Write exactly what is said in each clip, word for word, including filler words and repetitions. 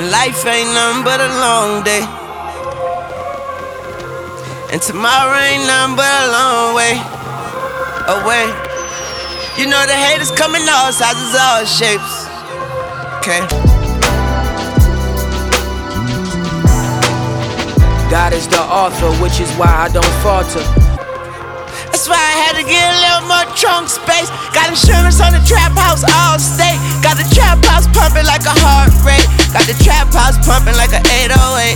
life ain't nothing but a long day, and tomorrow ain't nothing but a long way away. You know the haters come in all sizes, all shapes. Okay. God is the author, which is why I don't falter. That's why I had to get a little more trunk space. Got insurance on the trap house, all state. Got the trap house pumping like a heart rate. Got the trap house pumping like a eight oh eight.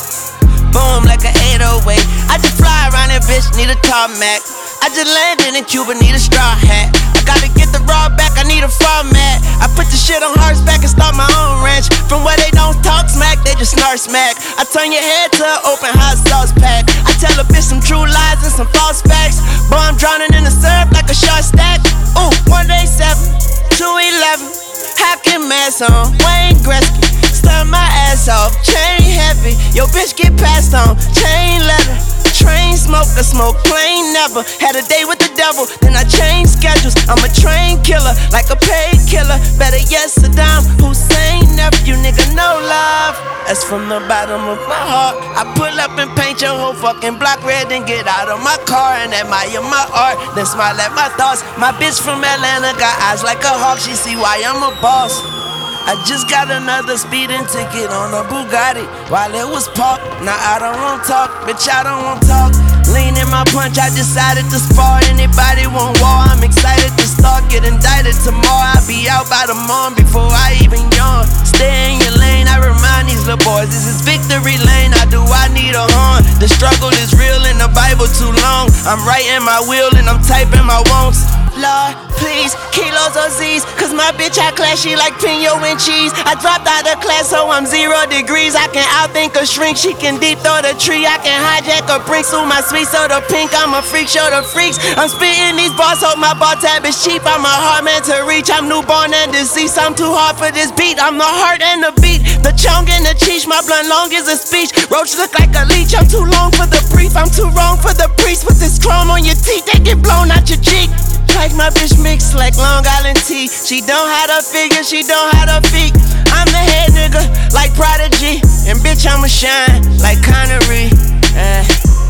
Boom, like a eight oh eight. I just fly around that bitch, need a tarmac. I just landed in Cuba, need a straw hat. I gotta get the raw back, I need a format. I put the shit on horseback and start my own ranch. From where they don't talk smack, they just snark smack. I turn your head to an open hot sauce pack. I tell a bitch some true lies and some false facts. Boy, I'm drowning in the syrup like a short stack. Ooh, one eighty-seven, two eleven. Hacking mask on, Wayne Gretzky. Stir my ass off, chain heavy. Yo, bitch get passed on, chain leather. Train smoker, smoke plain never. Had a day with the devil, then I changed schedules. I'm a train killer, like a paid killer. Better yet, Saddam Hussein nephew, nigga, no love. That's from the bottom of my heart. I pull up and paint your whole fucking block red, then get out of my car and admire my art, then smile at my thoughts. My bitch from Atlanta got eyes like a hawk. She see why I'm a boss. I just got another speeding ticket on a Bugatti while it was parked. Now I don't want talk, bitch, I don't want talk. Lean in my punch, I decided to spar. Anybody want war? I'm excited to start. Get indicted tomorrow. I'll be out by the morning before I even yawn. Stay in your lane, I remind these little boys, this is victory lane. I do, I need a horn. The struggle is real in the Bible too long. I'm writing my will and I'm typing my wants. Lord, please, kilos or Z's, cause my bitch I classy like Pino and cheese. I dropped out of class so I'm zero degrees. I can outthink a shrink, she can deep throw the tree. I can hijack a brink, so my sweet soda pink. I'm a freak, show the freaks. I'm spitting these bars, hope my bar tab is cheap. I'm a hard man to reach, I'm newborn and deceased. I'm too hard for this beat, I'm the heart and the beat. The chong and the cheese, my blunt long is a speech. Roach look like a leech, I'm too long for the brief. I'm too wrong for the priest. With this chrome on your teeth, they get blown out your cheek. Like my bitch mix like Long Island tea. She don't have her figure, she don't have her feet. I'm the head nigga like Prodigy, and bitch I'ma shine like Connery. uh.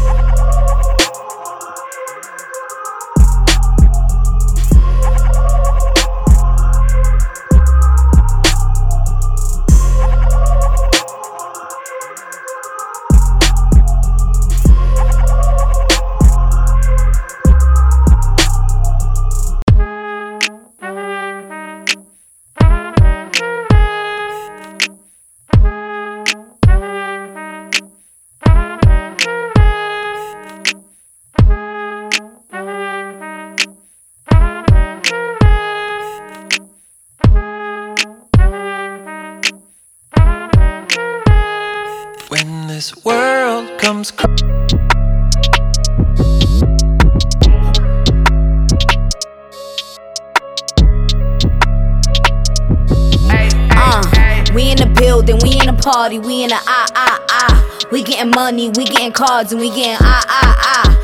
When this world comes cr- Uh, we in the building, we in the party, we in the ah ah ah. We getting money, we getting cards, and we getting ah ah ah.